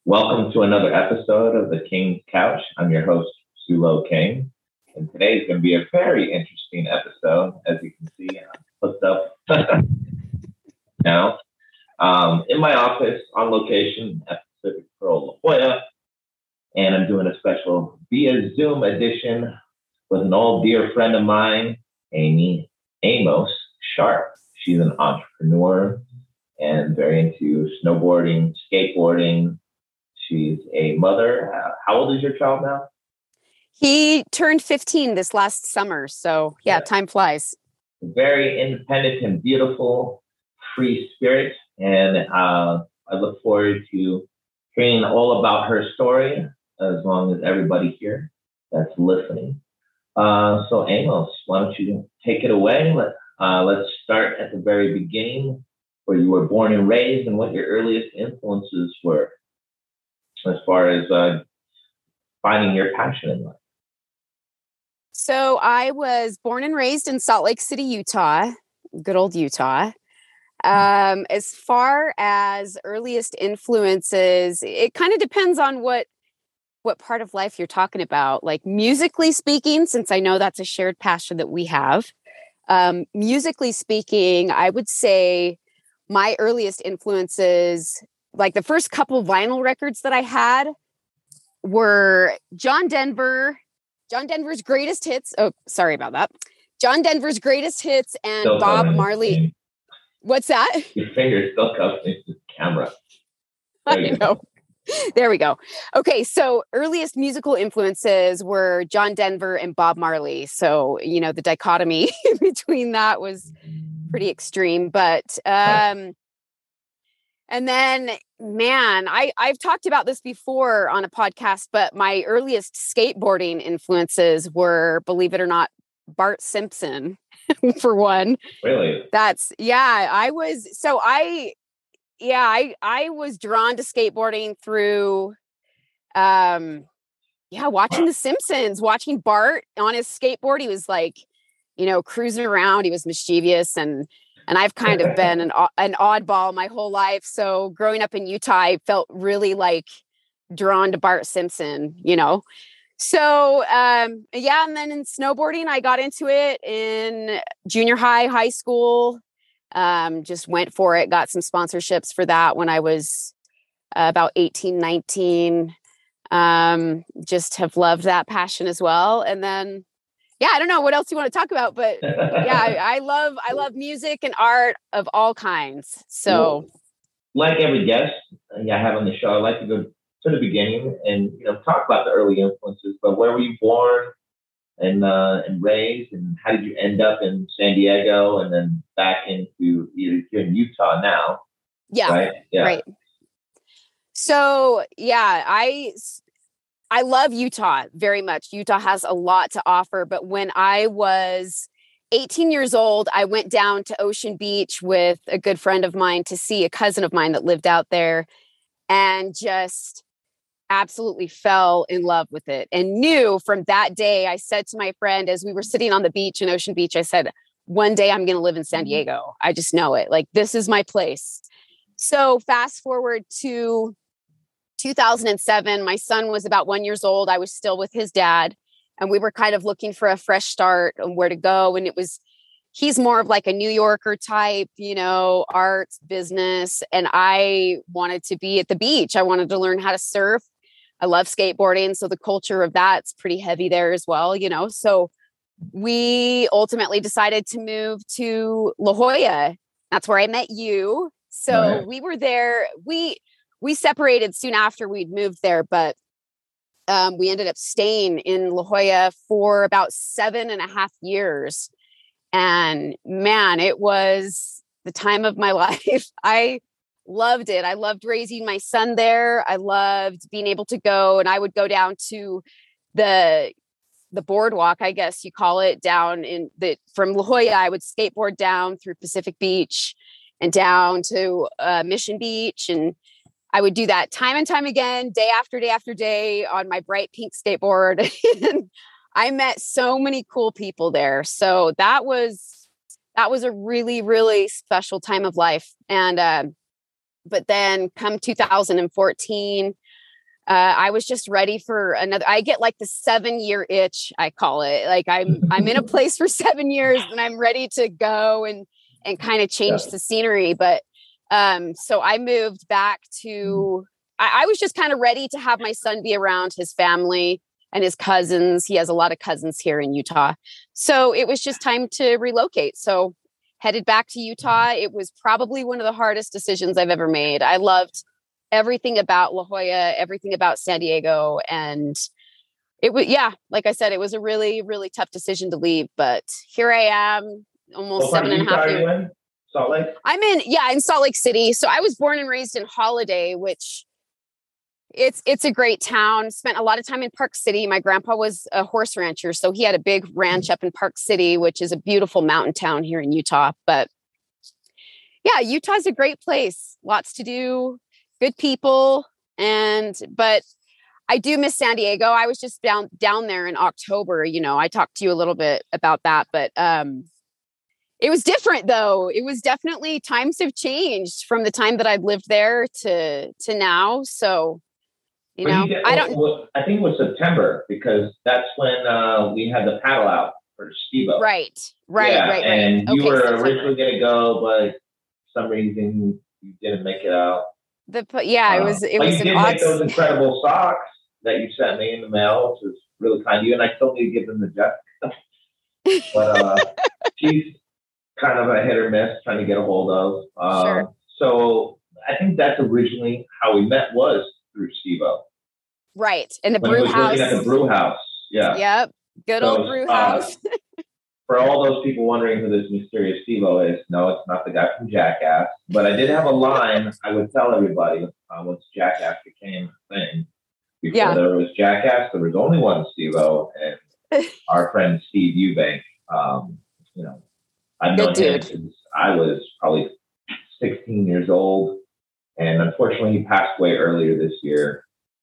Welcome to another episode of The King's Couch. I'm your host, Sulo King. And today is going to be a very interesting episode. As you can see, I'm hooked up now. In my office on location at Pacific Pearl La Jolla. And I'm doing a special via Zoom edition with an old dear friend of mine, Amy Amos Sharp. She's an entrepreneur and very into snowboarding, skateboarding. She's a mother. How old is your child now? He turned 15 this last summer. So yeah, time flies. Very independent and beautiful, free spirit. And I look forward to hearing all about her story, as long as everybody here that's listening. So Amos, why don't you take it away? Let's start at the very beginning, where you were born and raised and what your earliest influences were, as far as finding your passion in life. So I was born and raised in Salt Lake City, Utah, good old Utah. As far as earliest influences, it kind of depends on what part of life you're talking about. Like musically speaking, since I know that's a shared passion that we have, musically speaking, I would say my earliest influences, like the first couple vinyl records that I had, were John Denver's Greatest Hits. Oh, sorry about that. John Denver's Greatest Hits and Still Bob Marley. What's that? Your finger's still covering the camera. I know. There we go. Okay, so earliest musical influences were John Denver and Bob Marley. So, the dichotomy between that was pretty extreme. But and then, man, I've talked about this before on a podcast, but my earliest skateboarding influences were, believe it or not, Bart Simpson, for one. Really? I was drawn to skateboarding through, watching The Simpsons, watching Bart on his skateboard. He was like, cruising around. He was mischievous, and I've kind of been an oddball my whole life. So growing up in Utah, I felt really like drawn to Bart Simpson, So, and then in snowboarding, I got into it in junior high school. Just went for it, got some sponsorships for that when I was about 18, 19. Just have loved that passion as well. And then, I don't know what else you want to talk about, but I love music and art of all kinds. So, like every guest I have on the show, I like to go to the beginning and talk about the early influences. But where were you born and raised, and how did you end up in San Diego and then back into you're in Utah now? Yeah, right. Yeah. Right. So I love Utah very much. Utah has a lot to offer. But when I was 18 years old, I went down to Ocean Beach with a good friend of mine to see a cousin of mine that lived out there, and just absolutely fell in love with it. And knew from that day, I said to my friend, as we were sitting on the beach in Ocean Beach, I said, one day I'm going to live in San Diego. I just know it. Like, this is my place. So fast forward to 2007, my son was about 1 year old. I was still with his dad, and we were kind of looking for a fresh start and where to go. And he's more of like a New Yorker type, arts, business. And I wanted to be at the beach. I wanted to learn how to surf. I love skateboarding. So the culture of that's pretty heavy there as well, So we ultimately decided to move to La Jolla. That's where I met you. So We were there. We separated soon after we'd moved there, but we ended up staying in La Jolla for about 7.5 years. And man, it was the time of my life. I loved it. I loved raising my son there. I loved being able to go, and I would go down to the boardwalk, I guess you call it, down from La Jolla. I would skateboard down through Pacific Beach and down to Mission Beach, and I would do that time and time again, day after day after day, on my bright pink skateboard. And I met so many cool people there. So that was a really, really special time of life. And but then come 2014, I was just ready for another. I get like the 7-year itch, I call it. Like I'm in a place for 7 years and I'm ready to go and kind of change the scenery. But so I moved back to, I was just kind of ready to have my son be around his family and his cousins. He has a lot of cousins here in Utah. So it was just time to relocate. So headed back to Utah. It was probably one of the hardest decisions I've ever made. I loved everything about La Jolla, everything about San Diego. And it was, yeah, like I said, it was a really, really tough decision to leave, but here I am almost 7.5 years. Salt Lake? I'm in Salt Lake City. So I was born and raised in Holiday, which it's a great town. Spent a lot of time in Park City. My grandpa was a horse rancher, so he had a big ranch up in Park City, which is a beautiful mountain town here in Utah. But yeah, Utah's a great place. Lots to do, good people. But I do miss San Diego. I was just down there in October. You know, I talked to you a little bit about that, but it was different though. It was definitely, times have changed from the time that I'd lived there to now. So, you know, I think it was September, because that's when we had the paddle out for Stevo. Right. And you were September. originally going to go, but for some reason you didn't make it out. It was you did make those incredible socks that you sent me in the mail, which was really kind of you. And I still need to give them to Jessica. But she's kind of a hit or miss trying to get a hold of. Sure. So I think that's originally how we met, was through Stevo. Right. And the brew house. Working at the brew house. Yeah. Yep. Good old brew house. For all those people wondering who this mysterious Stevo is, no, it's not the guy from Jackass. But I did have a line I would tell everybody once Jackass became a thing. Before there was Jackass, there was only one Stevo, and our friend Steve Eubank. You know, I've known him since I was probably 16 years old, and unfortunately, he passed away earlier this year,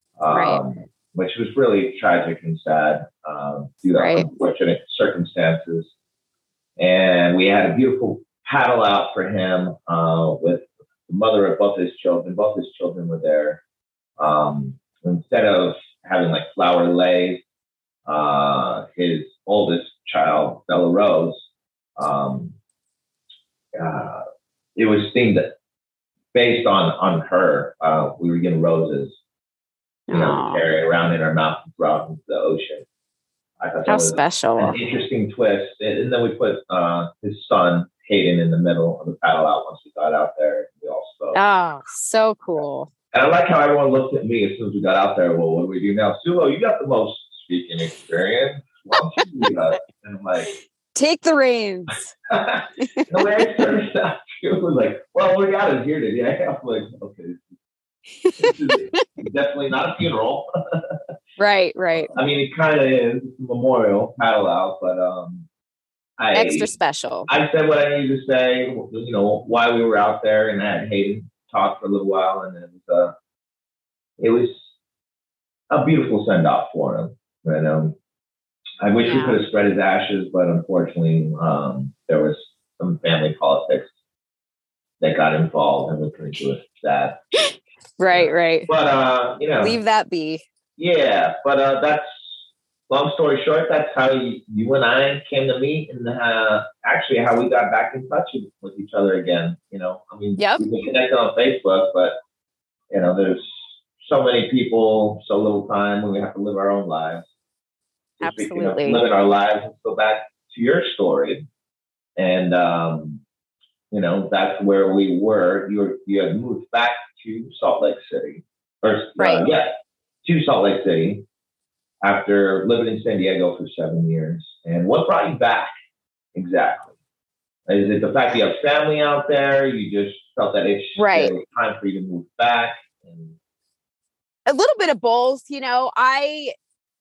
which was really tragic and sad due to unfortunate circumstances. And we had a beautiful paddle out for him with the mother of both his children. Both his children were there. Instead of having like flower leis, his oldest child, Bella Rose, it was themed based on her. We were getting roses, to carry around in our mouth and throw out into the ocean. I thought that was special. An interesting twist. And then we put his son, Hayden, in the middle of the paddle out once we got out there. We all spoke. Oh, so cool. And I like how everyone looked at me as soon as we got out there. Well, what do we do now? Sulo, you got the most speaking experience. Why don't you do that? And I'm like, take the reins. The way I started out, it was like, well, we got it here today. I'm like, okay, this is definitely not a funeral. Right. I mean, it kind of is. It's a memorial paddle out, but extra special. I said what I needed to say, you know, why we were out there, and I had Hayden talk for a little while, and it was a beautiful send off for him. And I wish we could have spread his ashes, but unfortunately, there was some family politics that got involved, and we couldn't do it. That right. But you know, leave that be. Yeah, but that's, long story short, that's how you and I came to meet, and actually how we got back in touch with each other again. You know, I mean, we can connect on Facebook, but you know, there's so many people, so little time when we have to live our own lives. Absolutely. Living our lives. Let's go back to your story. And, you know, that's where we were. You had moved back to Salt Lake City. To Salt Lake City after living in San Diego for 7 years. And what brought you back exactly? Is it the fact you have family out there? You just felt that it was time for you to move back? A little bit of both. You know, I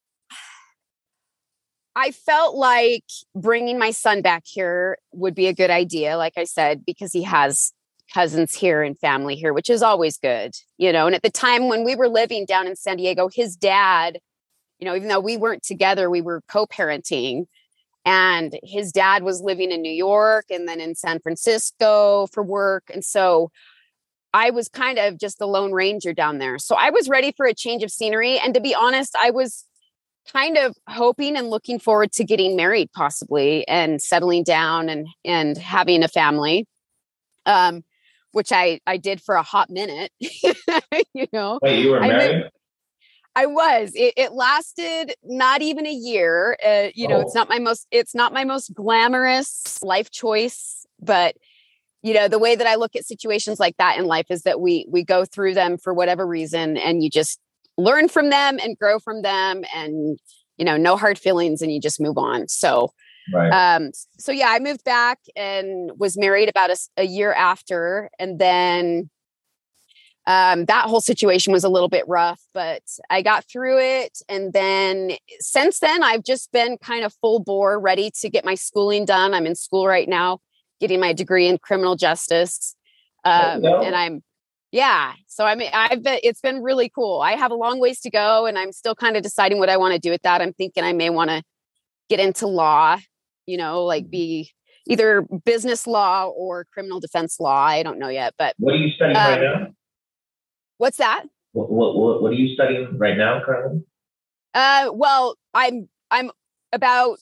felt like bringing my son back here would be a good idea, like I said, because he has cousins here and family here, which is always good, you know. And at the time when we were living down in San Diego, his dad, you know, even though we weren't together, we were co-parenting, and his dad was living in New York and then in San Francisco for work. And so I was kind of just the Lone Ranger down there. So I was ready for a change of scenery. And to be honest, I was kind of hoping and looking forward to getting married possibly and settling down and having a family. Which I did for a hot minute, you know. Wait, you were married? I was. It lasted not even a year. You know, it's not my most glamorous life choice, but you know, the way that I look at situations like that in life is that we go through them for whatever reason, and you just learn from them and grow from them, and you know, no hard feelings, and you just move on. So. Right. So yeah, I moved back and was married about a year after. And then that whole situation was a little bit rough, but I got through it. And then since then, I've just been kind of full bore, ready to get my schooling done. I'm in school right now, getting my degree in criminal justice. And so I mean, it's been really cool. I have a long ways to go, and I'm still kind of deciding what I want to do with that. I'm thinking I may want to get into law, you know, like be either business law or criminal defense law. I don't know yet, but what are you studying right now? What's that? What are you studying right now currently? Well, I'm about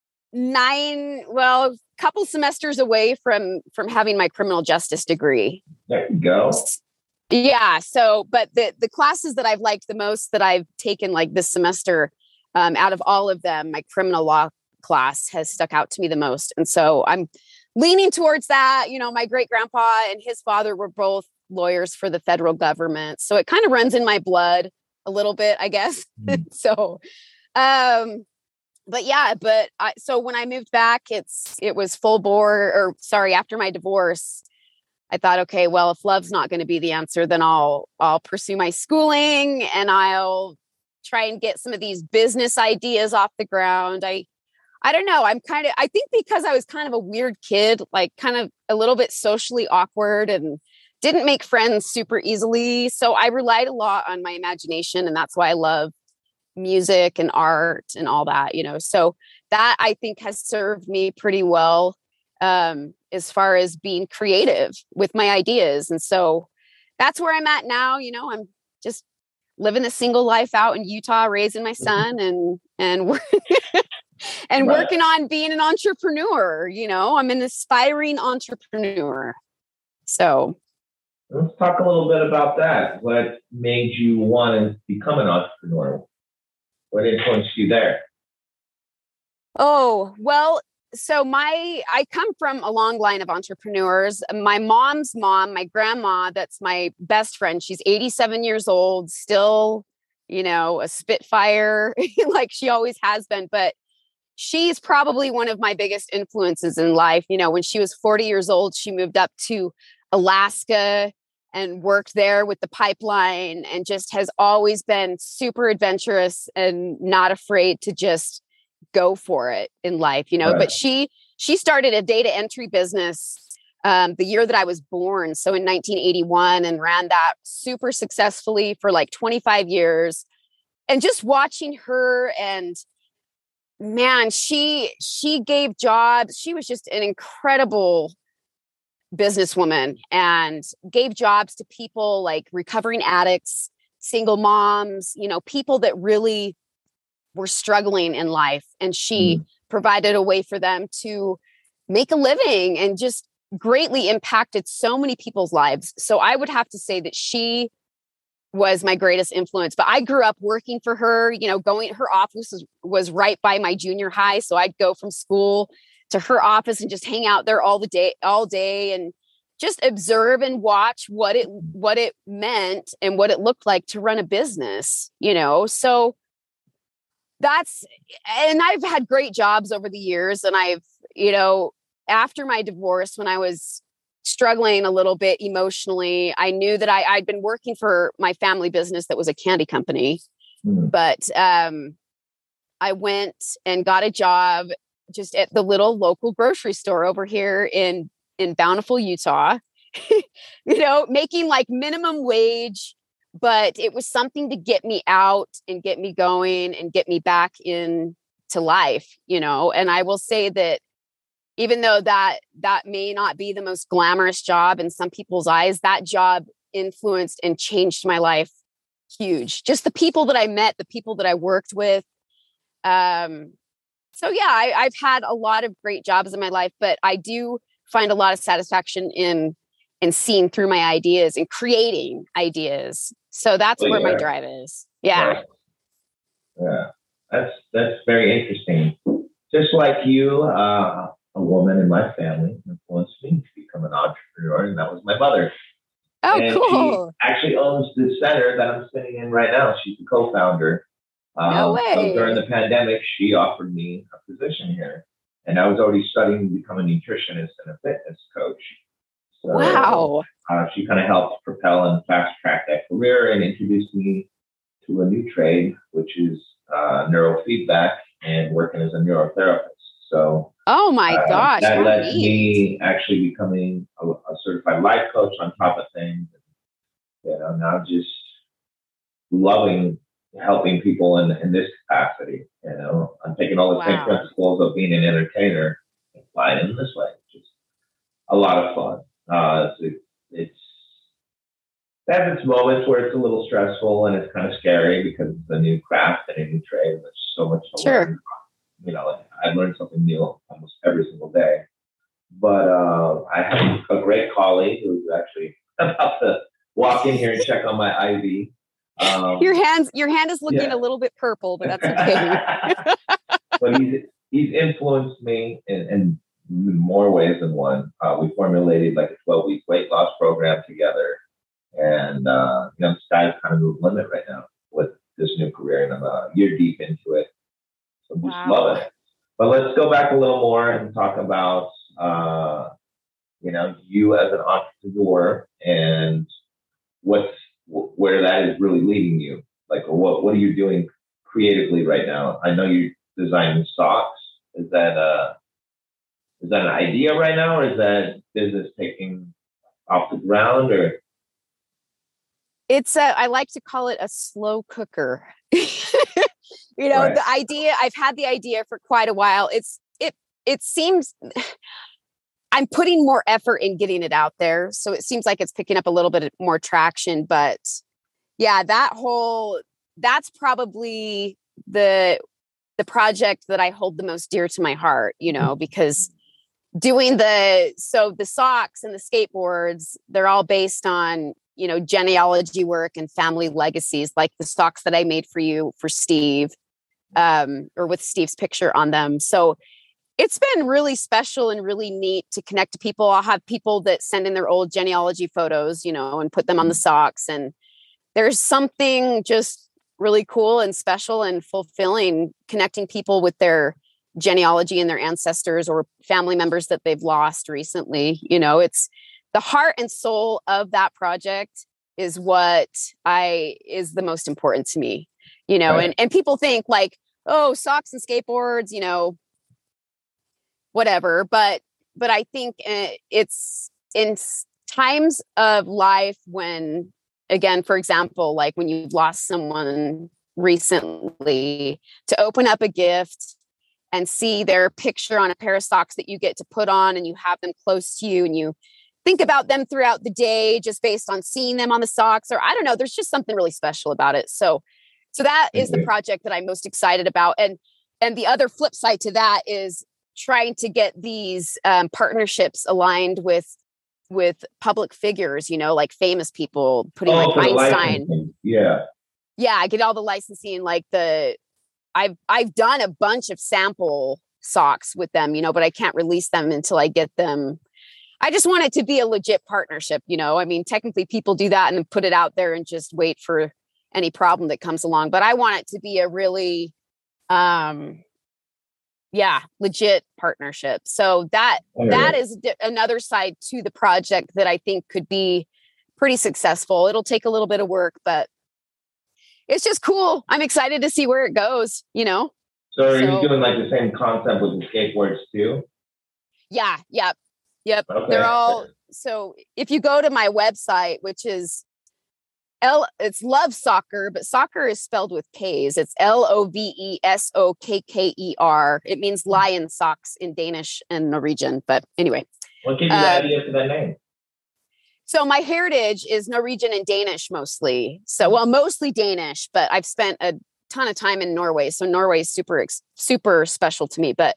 couple semesters away from having my criminal justice degree. There you go. Yeah. So, but the classes that I've liked the most that I've taken like this semester, out of all of them, my criminal law class has stuck out to me the most. And so I'm leaning towards that. You know, my great grandpa and his father were both lawyers for the federal government. So it kind of runs in my blood a little bit, I guess. So, so when I moved back, it was full bore, after my divorce, I thought, okay, well, if love's not going to be the answer, then I'll pursue my schooling and I'll try and get some of these business ideas off the ground. I don't know. I think because I was kind of a weird kid, like kind of a little bit socially awkward and didn't make friends super easily. So I relied a lot on my imagination, and that's why I love music and art and all that, you know. So that I think has served me pretty well, as far as being creative with my ideas. And so that's where I'm at now. You know, I'm just living a single life out in Utah, raising my son and working on being an entrepreneur. You know, I'm an aspiring entrepreneur. So let's talk a little bit about that. What made you want to become an entrepreneur? What influenced you there? Oh, well, so I come from a long line of entrepreneurs. My mom's mom, my grandma, that's my best friend. She's 87 years old, still, you know, a spitfire like she always has been. But she's probably one of my biggest influences in life. You know, when she was 40 years old, she moved up to Alaska and worked there with the pipeline and just has always been super adventurous and not afraid to just go for it in life, you know. Right. But she started a data entry business the year that I was born. So in 1981, and ran that super successfully for like 25 years. And just watching her, and man, she gave jobs. She was just an incredible businesswoman and gave jobs to people like recovering addicts, single moms, you know, people that really were struggling in life. And she provided a way for them to make a living and just greatly impacted so many people's lives. So I would have to say that she was my greatest influence. But I grew up working for her, you know, her office was right by my junior high. So I'd go from school to her office and just hang out there all day and just observe and watch what it meant and what it looked like to run a business, you know. So and I've had great jobs over the years. And I've, you know, after my divorce, when I was struggling a little bit emotionally, I knew that I'd been working for my family business that was a candy company. But I went and got a job just at the little local grocery store over here in Bountiful, Utah, you know, making like minimum wage, but it was something to get me out and get me going and get me back into life, you know. And I will say that even though that may not be the most glamorous job in some people's eyes, that job influenced and changed my life huge. Just the people that I met, the people that I worked with. So yeah, I've had a lot of great jobs in my life, but I do find a lot of satisfaction in seeing through my ideas and creating ideas. So that's where my drive is. Yeah. Yeah. That's very interesting. Just like you, a woman in my family influenced me to become an entrepreneur, and that was my mother. Oh, and cool. She actually owns the center that I'm sitting in right now. She's the co-founder. No way. So during the pandemic, she offered me a position here. And I was already studying to become a nutritionist and a fitness coach. So, wow. She kind of helped propel and fast track that career and introduced me to a new trade, which is neurofeedback and working as a neurotherapist. So, oh my gosh, that led to neat. me actually becoming a certified life coach on top of things. You know, now just loving helping people in this capacity. You know, I'm taking all the same principles of being an entertainer and applying them this way. Just a lot of fun. It's has its moments where it's a little stressful and it's kind of scary because it's a new craft and a new trade. And there's so much to learn. You know, I learn something new almost every single day. But I have a great colleague who's actually about to walk in here and check on my IV. Your hand is looking a little bit purple, but that's okay. But he's influenced me in more ways than one. We formulated like a 12-week weight loss program together, and the sky's kind of the limit right now with this new career, and I'm a year deep into it, so I'm just loving it. But let's go back a little more and talk about you as an entrepreneur and where that is really leading you. Like, what are you doing creatively right now? I know you're designing socks. Is that an idea right now, or is that business taking off the ground? Or I like to call it a slow cooker. Right. The idea, I've had the idea for quite a while. It seems I'm putting more effort in getting it out there. So it seems like it's picking up a little bit more traction, but yeah, that's probably the project that I hold the most dear to my heart, because doing the socks and the skateboards, they're all based on, genealogy work and family legacies, like the socks that I made for you for Steve, or with Steve's picture on them. So it's been really special and really neat to connect to people. I'll have people that send in their old genealogy photos, and put them on the socks. And there's something just really cool and special and fulfilling connecting people with their genealogy and their ancestors or family members that they've lost recently. It's the heart and soul of that project is what is the most important to me, right. and people think like, oh, socks and skateboards, whatever. But I think it's in times of life when, again, for example, like when you've lost someone recently, to open up a gift and see their picture on a pair of socks that you get to put on and you have them close to you and you think about them throughout the day just based on seeing them on the socks, or I don't know, there's just something really special about it. So that is the project that I'm most excited about. And the other flip side to that is trying to get these partnerships aligned with public figures, like famous people, putting like Einstein. Yeah, I get all the licensing. Like I've done a bunch of sample socks with them, but I can't release them until I get them. I just want it to be a legit partnership. I mean, technically people do that and then put it out there and just wait for any problem that comes along. But I want it to be a really, legit partnership. So that is another side to the project that I think could be pretty successful. It'll take a little bit of work, but it's just cool. I'm excited to see where it goes, So are you doing like the same concept with the skateboards too? Yeah. Yep. Okay. They're all, so if you go to my website, which is it's Love Soccer, but soccer is spelled with K's. It's LOVESOKKER. It means lion socks in Danish and Norwegian. But anyway. What gave you the idea for that name? So my heritage is Norwegian and Danish mostly. So, well, mostly Danish, but I've spent a ton of time in Norway. So Norway is super special to me. But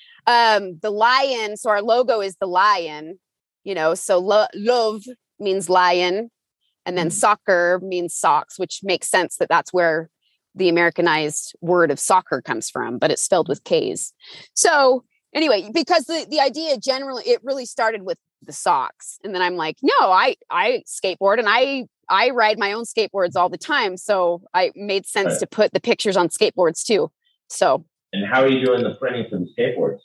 the lion, so our logo is the lion, so love means lion. And then soccer means socks, which makes sense that that's where the Americanized word of soccer comes from, but it's spelled with K's. So anyway, because the idea generally, it really started with the socks. And then I'm like, no, I skateboard and I ride my own skateboards all the time. So I made sense to put the pictures on skateboards too. So. And how are you doing the printing for the skateboards?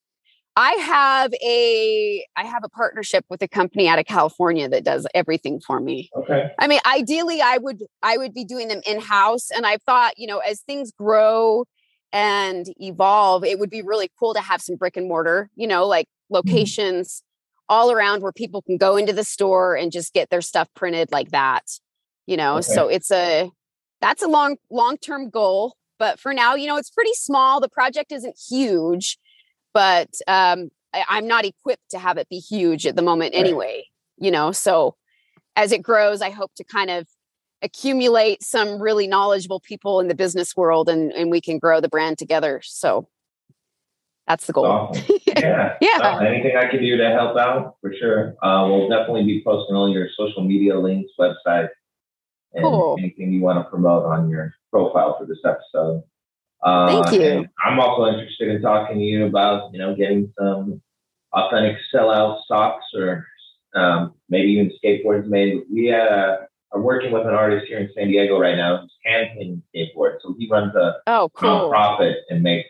I have a partnership with a company out of California that does everything for me. Okay. I mean, ideally I would be doing them in-house. And I thought, as things grow and evolve, it would be really cool to have some brick and mortar, like locations all around where people can go into the store and just get their stuff printed like that, Okay. So that's a long-term goal. But for now, it's pretty small. The project isn't huge. But I'm not equipped to have it be huge at the moment anyway, so as it grows, I hope to kind of accumulate some really knowledgeable people in the business world and we can grow the brand together. So that's the goal. Awesome. Yeah. Yeah. Anything I can do to help out, for sure. We'll definitely be posting all your social media links, website, and anything you want to promote on your profile for this episode. Thank you. I'm also interested in talking to you about, getting some authentic sellout socks or maybe even skateboards made. We are working with an artist here in San Diego right now who's hand-painting skateboards. So he runs a nonprofit and makes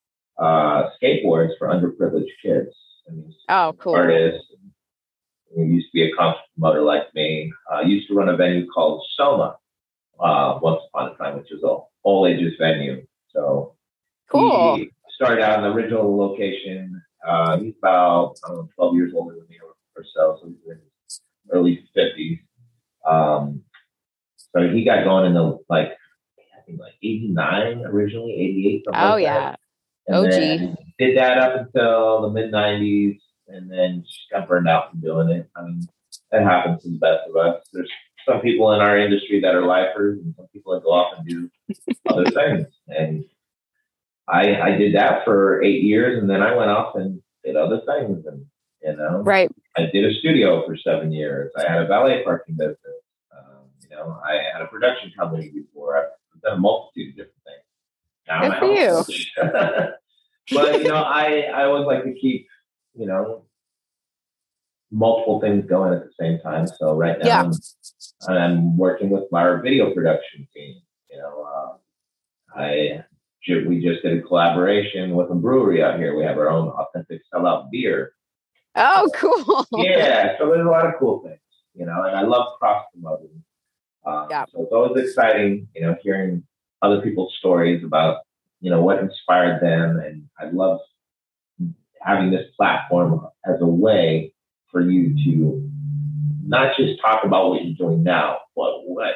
skateboards for underprivileged kids. And he's cool. Artist. He used to be a concert promoter like me. Used to run a venue called Soma once upon a time, which was an all-ages venue. So cool. He started out in the original location. He's about 12 years older than me or so. So he's in his early 50s. So he got going in the I think 89 originally, 88. Yeah. And OG. Then did that up until the mid 90s, and then just got burned out from doing it. I mean, that happens to the best of us. There's some people in our industry that are lifers and some people that go off and do other things. And I did that for 8 years, and then I went off and did other things. And, right. I did a studio for 7 years. I had a valet parking business. I had a production company before. I've done a multitude of different things. Now good for you. But, I always like to keep, multiple things going at the same time. So right now I'm working with our video production team. We just did a collaboration with a brewery out here. We have our own authentic sellout beer. Oh, cool. Yeah. So there's a lot of cool things, and I love cross promoting. So it's always exciting, hearing other people's stories about, what inspired them. And I love having this platform as a way for you to not just talk about what you're doing now, but what,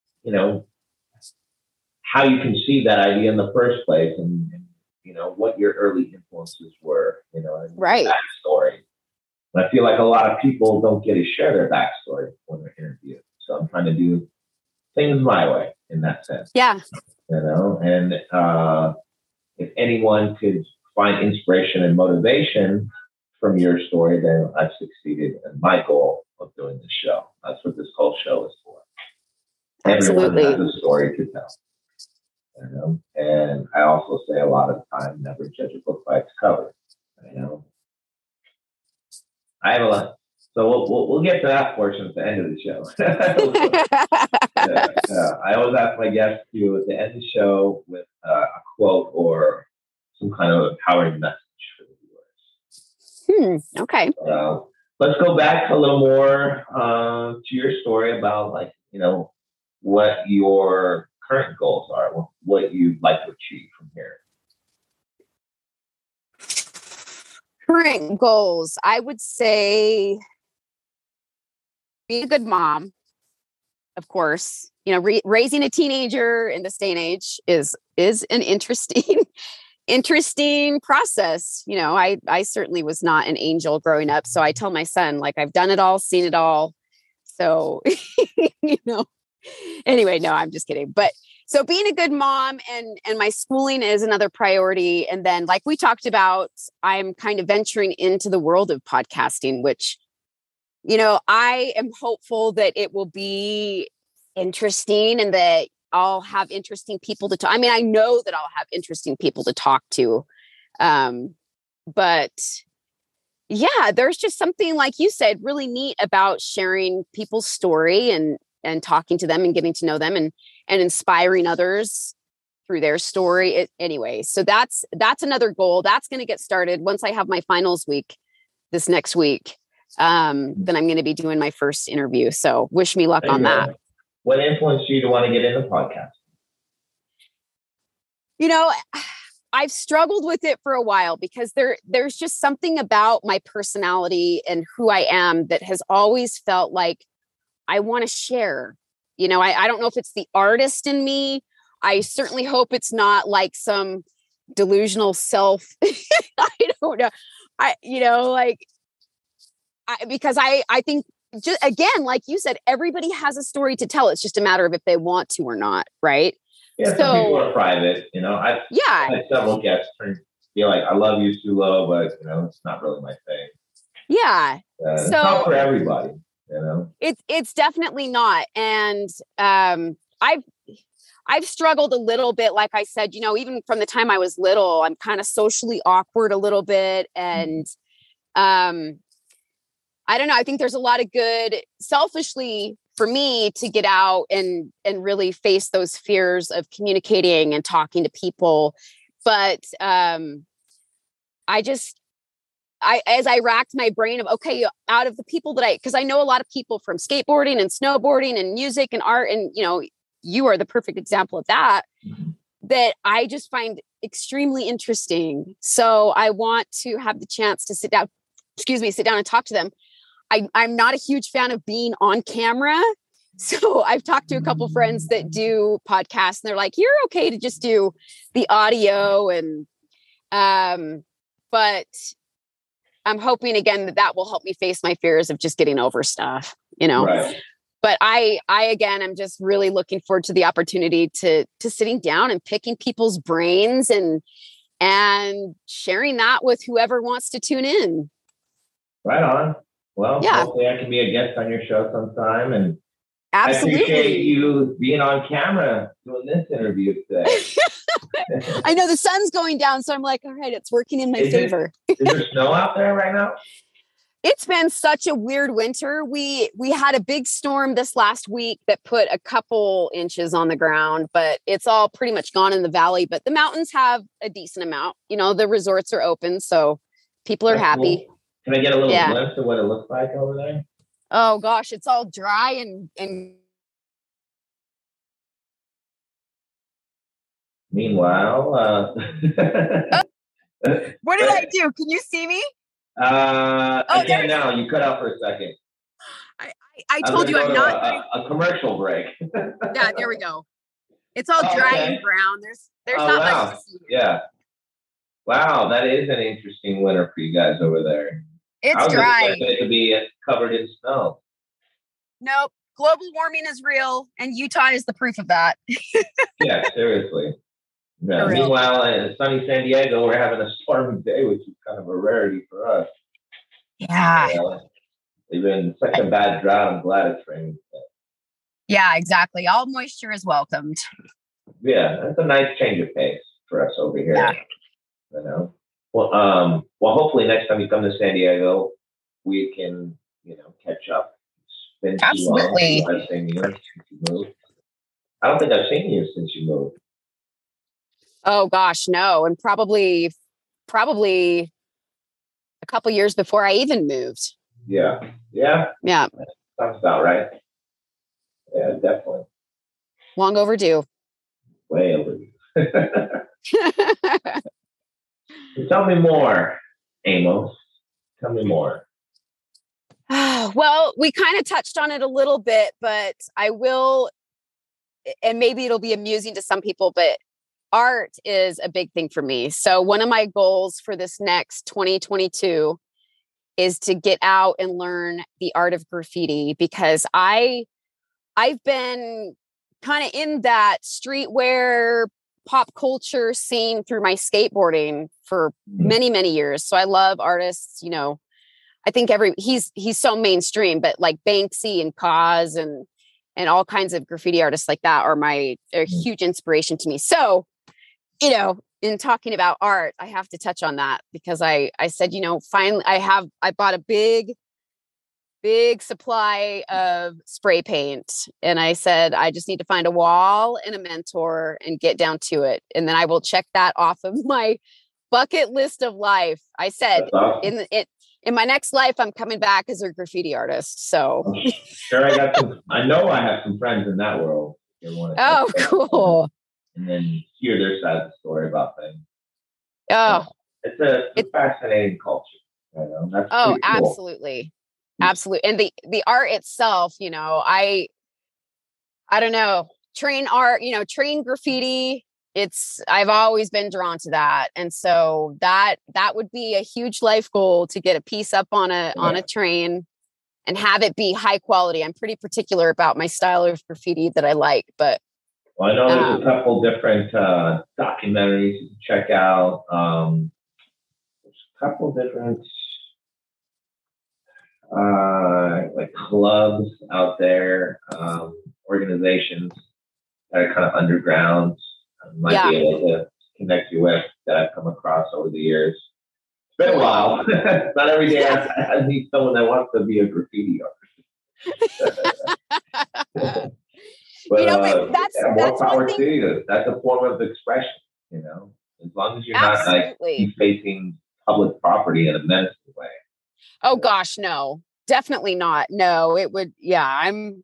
how you conceived that idea in the first place and what your early influences were, right. Backstory. And I feel like a lot of people don't get to share their backstory when they're interviewed. So I'm trying to do things my way in that sense. Yeah. And if anyone could find inspiration and motivation from your story, then I've succeeded in my goal of doing this show. That's what this whole show is for. Absolutely. Everyone has a story to tell. And I also say a lot of the time, never judge a book by its cover. I have a lot. So we'll get to that portion at the end of the show. I always ask my guests to, at the end of the show, with a quote or some kind of empowering message for the viewers. Okay. Let's go back a little more to your story about, what your current goals are, what you'd like to achieve from here. Current goals, I would say being a good mom, of course. Raising a teenager in this day and age is an interesting process. I certainly was not an angel growing up. So I tell my son, I've done it all, seen it all. So, you know, anyway, no, I'm just kidding. But so being a good mom and my schooling is another priority. And then like we talked about, I'm kind of venturing into the world of podcasting, which, you know, I am hopeful that it will be interesting and that I'll have interesting people to talk. I mean, I know that I'll have interesting people to talk to. But yeah, there's just something, like you said, really neat about sharing people's story and talking to them and getting to know them and inspiring others through their story. Anyway, so that's another goal. That's going to get started once I have my finals week this next week. Then I'm going to be doing my first interview. So wish me luck on that. What influenced you to want to get into podcast? You know, I've struggled with it for a while because there's just something about my personality and who I am that has always felt like I want to share. You know, I don't know if it's the artist in me. I certainly hope it's not like some delusional self. I don't know. Because I think, just again, like you said, everybody has a story to tell. It's just a matter of if they want to or not, right? Yeah, some people are private, you know. I've had several guests be like, I love you, Sulo, but, you know, it's not really my thing. Yeah. It's not for everybody, you know. It's definitely not. And I've struggled a little bit, like I said, you know, even from the time I was little, I'm kind of socially awkward a little bit. And I don't know. I think there's a lot of good, selfishly for me, to get out and really face those fears of communicating and talking to people. But as I racked my brain of, okay, out of the people because I know a lot of people from skateboarding and snowboarding and music and art, and, you know, you are the perfect example of that I just find extremely interesting. So I want to have the chance to sit down and talk to them. I'm not a huge fan of being on camera. So I've talked to a couple friends that do podcasts, and they're like, you're okay to just do the audio. And, but I'm hoping again that will help me face my fears of just getting over stuff, you know. Right. But I again, I'm just really looking forward to the opportunity to sitting down and picking people's brains and sharing that with whoever wants to tune in. Right on. Well, hopefully I can be a guest on your show sometime. And absolutely. I appreciate you being on camera doing this interview today. I know the sun's going down, so I'm like, all right, it's working in my favor. Is there snow out there right now? It's been such a weird winter. We had a big storm this last week that put a couple inches on the ground, but it's all pretty much gone in the valley. But the mountains have a decent amount. You know, the resorts are open, so people are happy. Cool. Can I get a little glimpse of what it looks like over there? Oh gosh, it's all dry and meanwhile, what did I do? Can you see me? Again, now you cut out for a second. I told you I'm not a commercial break. Yeah, there we go. It's all dry and brown. There's not much to see here. Yeah. Wow, that is an interesting winter for you guys over there. It's dry. It could be covered in snow. Nope. Global warming is real, and Utah is the proof of that. Yeah, seriously. Yeah. Meanwhile, in sunny San Diego, we're having a stormy day, which is kind of a rarity for us. Yeah. It's been such a bad drought. I'm glad it's raining. Yeah, exactly. All moisture is welcomed. Yeah, that's a nice change of pace for us over here. Yeah. You know. Well, hopefully next time you come to San Diego, we can, you know, catch up. It's been absolutely. Too long. I've seen you since you moved. I don't think I've seen you since you moved. Oh gosh, no, and probably a couple years before I even moved. Yeah. Sounds about right. Yeah, definitely. Long overdue. Way overdue. Tell me more, Amos. Tell me more. Well, we kind of touched on it a little bit, but I will, and maybe it'll be amusing to some people, but art is a big thing for me. So one of my goals for this next 2022 is to get out and learn the art of graffiti, because I've been kind of in that streetwear pop culture scene through my skateboarding for many, many years. So I love artists, you know, I think he's so mainstream, but like Banksy and Cause and all kinds of graffiti artists like that are a huge inspiration to me. So, you know, in talking about art, I have to touch on that, because I said, you know, finally I bought a big supply of spray paint, and I said, I just need to find a wall and a mentor and get down to it. And then I will check that off of my bucket list of life. I said, awesome. In my next life, I'm coming back as a graffiti artist. So I'm sure I know I have some friends in that world. Oh, cool. And then hear their side of the story about things. Oh, it's a fascinating culture. You know? That's cool. Absolutely. Absolutely. And the art itself, you know, I don't know, train art, you know, train graffiti. I've always been drawn to that. And so that would be a huge life goal, to get a piece up on a train and have it be high quality. I'm pretty particular about my style of graffiti that I like, but. Well, I know there's a couple different documentaries you can check out. There's a couple different like clubs out there, organizations that are kind of underground. Might be able to connect you with, that I've come across over the years. It's been a while. Not every day I meet someone that wants to be a graffiti artist. But, you know, but that's more power one thing. to you. That's a form of expression, you know, as long as you're not like defacing public property in a menacing way. Oh gosh, no, definitely not. No, it would. Yeah, I'm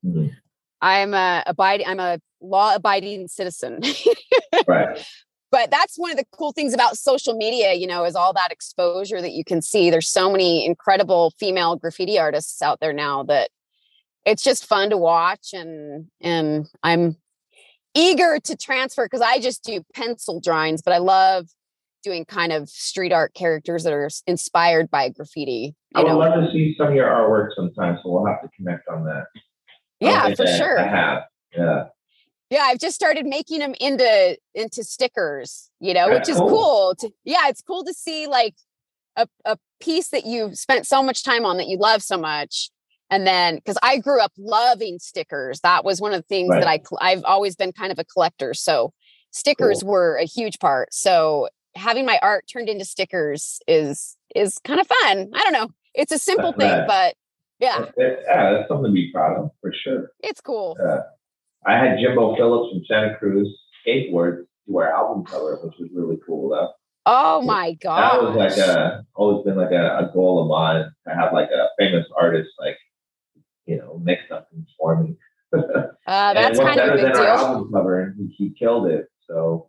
a law abiding citizen. Right. But that's one of the cool things about social media, you know, is all that exposure that you can see. There's so many incredible female graffiti artists out there now that it's just fun to watch. And I'm eager to transfer, because I just do pencil drawings, but I love doing kind of street art characters that are inspired by graffiti. I would love to see some of your artwork sometime, so we'll have to connect on that. Yeah, for sure. I have. Yeah. Yeah, I've just started making them into stickers, you know, which is cool. It's cool to see like a piece that you've spent so much time on, that you love so much. And then, because I grew up loving stickers, that was one of the things that I've always been kind of a collector. So stickers were a huge part. So having my art turned into stickers is kind of fun. I don't know. It's a simple thing, but yeah. That's something to be proud of, for sure. It's cool. I had Jimbo Phillips from Santa Cruz skateboard do our album cover, which was really cool though. Oh my god! That was like always been like a goal of mine, to have like a famous artist, like, you know, make something for me. That's kind of a big deal. Our album cover, and he killed it. So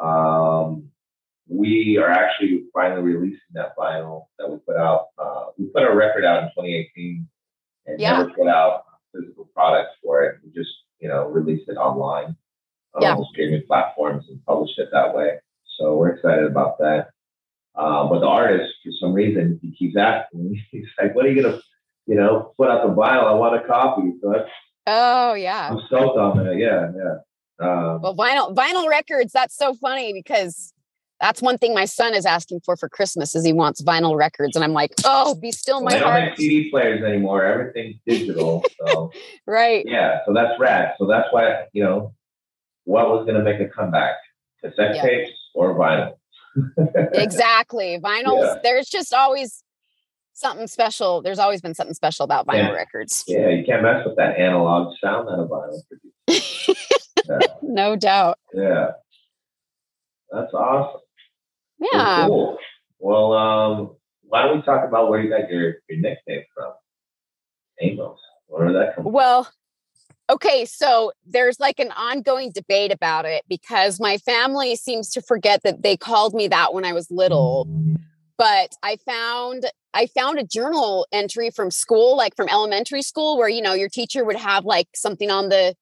we are actually finally releasing that vinyl that we put out. We put a record out in 2018 and never put out physical products for it. We just, you know, released it online on all the streaming platforms and published it that way. So we're excited about that. But the artist, for some reason, he keeps asking me, he's like, when are you going to, you know, put out the vinyl? I want a copy. So I'm stoked on it. Yeah. Well, vinyl records, that's so funny, because that's one thing my son is asking for Christmas, is he wants vinyl records. And I'm like, oh, be still my heart. They don't make CD players anymore. Everything's digital. So right. Yeah. So that's rad. So that's why, you know, what was going to make a comeback? Cassette tapes or vinyl? Exactly. Vinyls, there's just always something special. There's always been something special about vinyl records. Yeah, you can't mess with that analog sound that a vinyl produces. No doubt. Yeah. That's awesome. Yeah. Cool. Well, why don't we talk about where you got your nickname from? Amos. Where did that come from? Well, okay, so there's like an ongoing debate about it, because my family seems to forget that they called me that when I was little. But I found a journal entry from school, like from elementary school, where, you know, your teacher would have like something on the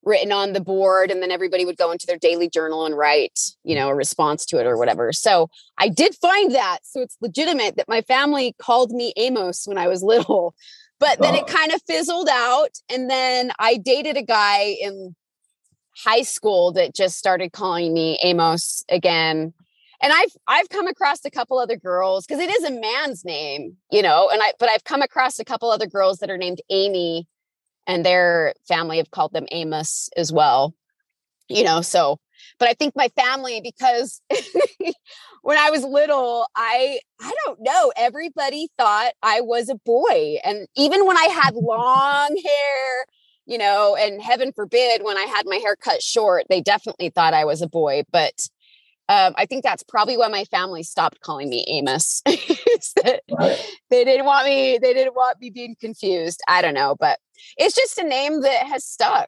written on the board, and then everybody would go into their daily journal and write, a response to it or whatever. So I did find that. So it's legitimate that my family called me Amos when I was little, but then it kind of fizzled out. And then I dated a guy in high school that just started calling me Amos again. And I've come across a couple other girls, because it is a man's name, but I've come across a couple other girls that are named Amy, and their family have called them Amos as well, so, but I think my family, because when I was little, I don't know, everybody thought I was a boy. And even when I had long hair, and heaven forbid, when I had my hair cut short, they definitely thought I was a boy. But I think that's probably why my family stopped calling me Amos. Right. They didn't want me being confused. I don't know, but it's just a name that has stuck,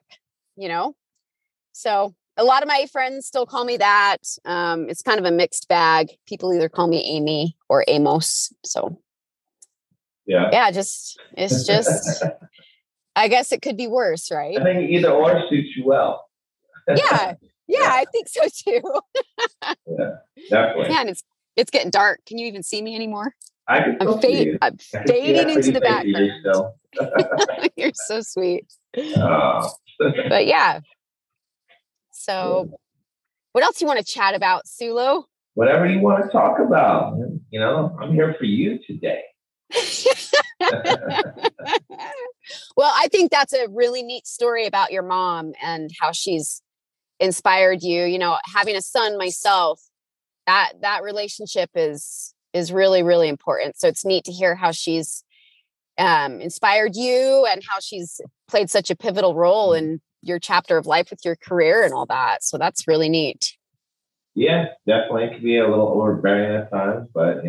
So a lot of my friends still call me that. It's kind of a mixed bag. People either call me Amy or Amos. So yeah, it's just, I guess it could be worse, right? I think either or suits you well. Yeah, I think so too. Yeah, definitely. Man, it's getting dark. Can you even see me anymore? I'm fading into the background. You're so sweet. But yeah. So what else you want to chat about, Sulo? Whatever you want to talk about. I'm here for you today. Well, I think that's a really neat story about your mom and how she's inspired you. Having a son myself, that relationship is really, really important. So it's neat to hear how she's inspired you and how she's played such a pivotal role in your chapter of life with your career and all that. So that's really neat. Yeah, definitely. It can be a little overbearing at times, but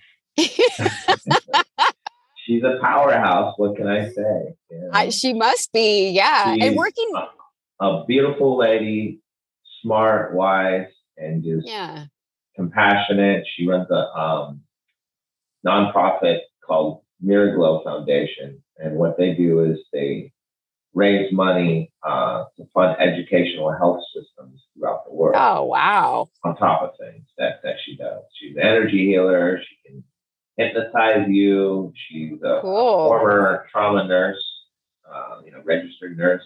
she's a powerhouse. What can I say? She must be, yeah. She's and working a beautiful lady, smart, wise, and just compassionate. She runs a nonprofit called Miraglow Foundation, and what they do is they raise money to fund educational health systems throughout the world. Oh, wow. On top of things that she does. She's an energy healer. She can hypnotize you. She's a former trauma nurse, registered nurse,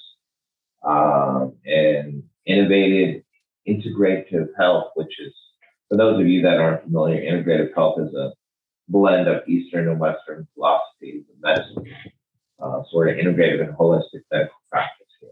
and innovative integrative health, which is, for those of you that aren't familiar, integrative health is a blend of Eastern and Western philosophies of medicine, sort of integrative and holistic medical practice here.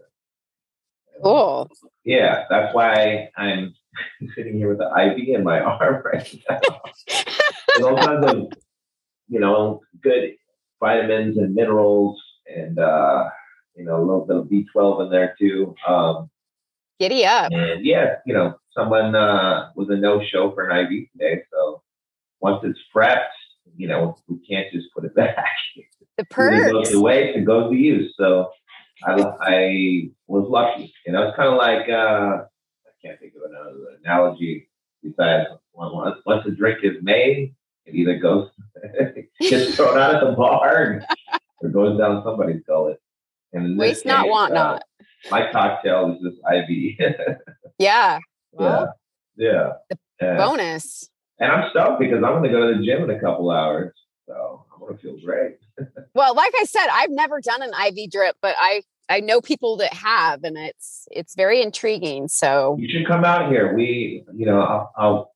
Cool. Yeah, that's why I'm sitting here with the IV in my arm right now. There's all kinds of, good vitamins and minerals and, a little bit of B12 in there too. Giddy up. And someone was a no-show for an IV today. So once it's prepped, we can't just put it back. The perks. It goes to waste, it goes to use. So I was lucky. It's kind of like, I can't think of another analogy besides once a drink is made, it either gets thrown out at the bar or goes down somebody's gullet. And waste not, want not. My cocktail is this IV. Yeah. Well, yeah. Bonus. And I'm stoked because I'm going to go to the gym in a couple hours. So I'm going to feel great. Well, like I said, I've never done an IV drip, but I know people that have, and it's very intriguing. So you should come out here. I'll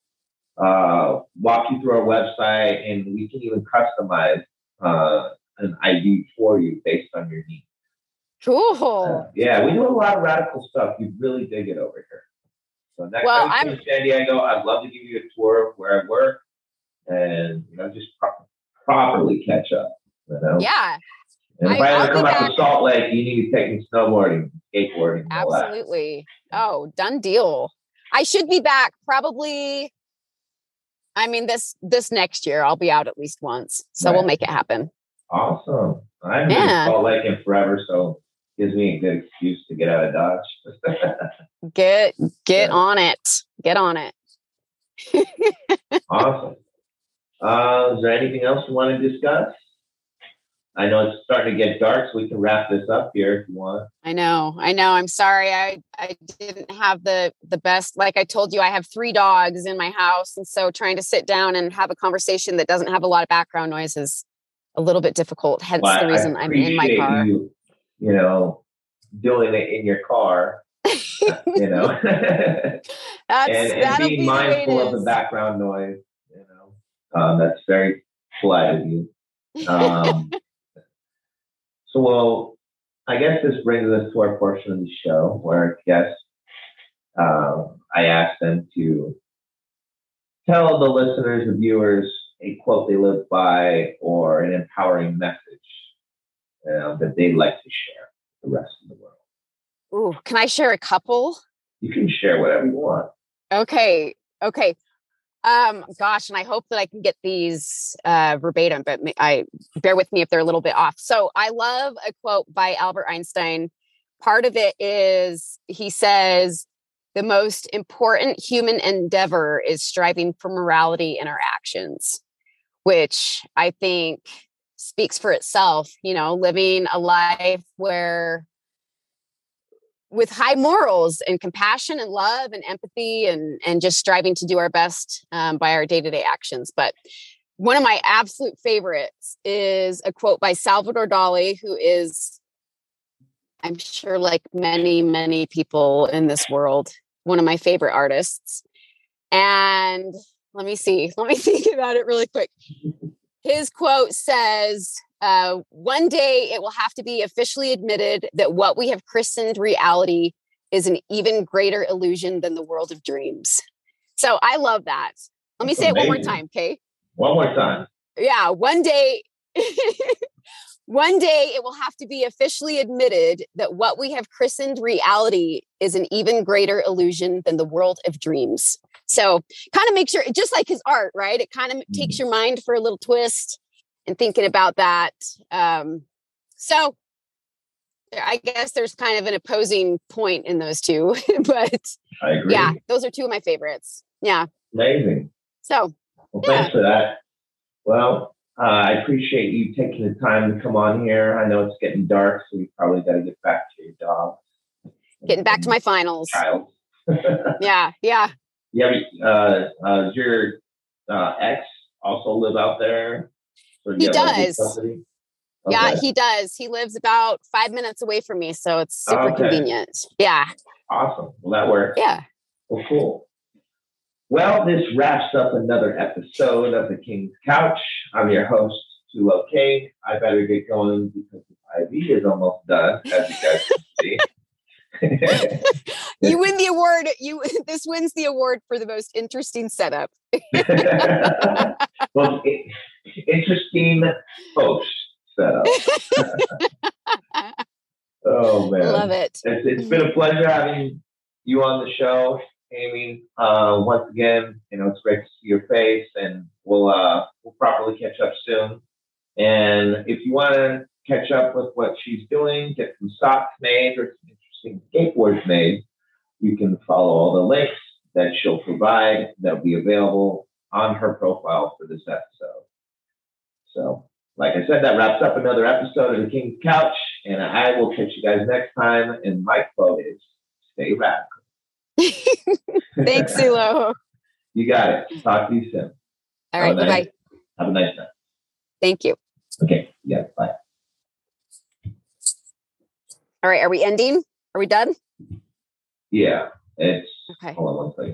walk you through our website, and we can even customize an IV for you based on your needs. Cool. Yeah, we do a lot of radical stuff. You really dig it over here. So next time you come to San Diego, I'd love to give you a tour of where I work and just properly catch up. Yeah. And if I ever come out to Salt Lake, you need to take me snowboarding, skateboarding. Absolutely. Oh, done deal. I should be back probably. I mean, this next year I'll be out at least once, so We'll make it happen. Awesome. I haven't been to Salt Lake in forever, so it gives me a good excuse to get out of Dodge. Get on it. Get on it. Awesome. Is there anything else you want to discuss? I know it's starting to get dark, so we can wrap this up here if you want. I know. I'm sorry. I didn't have the best, like I told you, I have 3 dogs in my house. And so trying to sit down and have a conversation that doesn't have a lot of background noise is a little bit difficult. Hence the reason I'm in my car. You doing it in your car, and being mindful of the background noise, that's very polite of you. So, well, I guess this brings us to our portion of the show where guests, I asked them to tell the listeners, the viewers, a quote they live by or an empowering message that they'd like to share with the rest of the world. Ooh, can I share a couple? You can share whatever you want. Okay. Gosh, and I hope that I can get these verbatim, but bear with me if they're a little bit off. So I love a quote by Albert Einstein. Part of it is, he says, the most important human endeavor is striving for morality in our actions, which I think speaks for itself, living a life with high morals and compassion and love and empathy and just striving to do our best by our day-to-day actions. But one of my absolute favorites is a quote by Salvador Dali, who is, I'm sure, like many, many people in this world, one of my favorite artists. And let me think about it really quick. His quote says, one day it will have to be officially admitted that what we have christened reality is an even greater illusion than the world of dreams. So I love that. Let me say it one more time, okay? One more time. Yeah, one day it will have to be officially admitted that what we have christened reality is an even greater illusion than the world of dreams. So kind of makes your, just like his art, right? It kind of takes your mind for a little twist and thinking about that. So I guess there's kind of an opposing point in those two, but I agree. Yeah, those are 2 of my favorites. Yeah. Amazing. So, thanks for that. Well, I appreciate you taking the time to come on here. I know it's getting dark, so we probably got to get back to your dog. Getting back to my finals. Child. Yeah. Yeah. Does your ex also live out there? He does. Okay. Yeah, he does. He lives about 5 minutes away from me, so it's super convenient. Yeah. Awesome. Well, that works. Yeah. Well, cool. Well, this wraps up another episode of The King's Couch. I'm your host, Sulo King. I better get going because the IV is almost done, as you guys can see. You win the award. This wins the award for the most interesting setup. Well, interesting host setup. Oh man, love it. It's been a pleasure having you on the show, Amy. Once again, it's great to see your face, and we'll properly catch up soon. And if you want to catch up with what she's doing, get some socks made or some interesting skateboards made, you can follow all the links that she'll provide that'll be available on her profile for this episode. So, like I said, that wraps up another episode of The King's Couch, and I will catch you guys next time. And my quote is, stay radical. Thanks, Sulo. You got it. Talk to you soon. All right, bye-bye. Have a nice night. Thank you. Okay, yeah, bye. All right, are we ending? Are we done? Yeah, it's, okay. Hold on one second.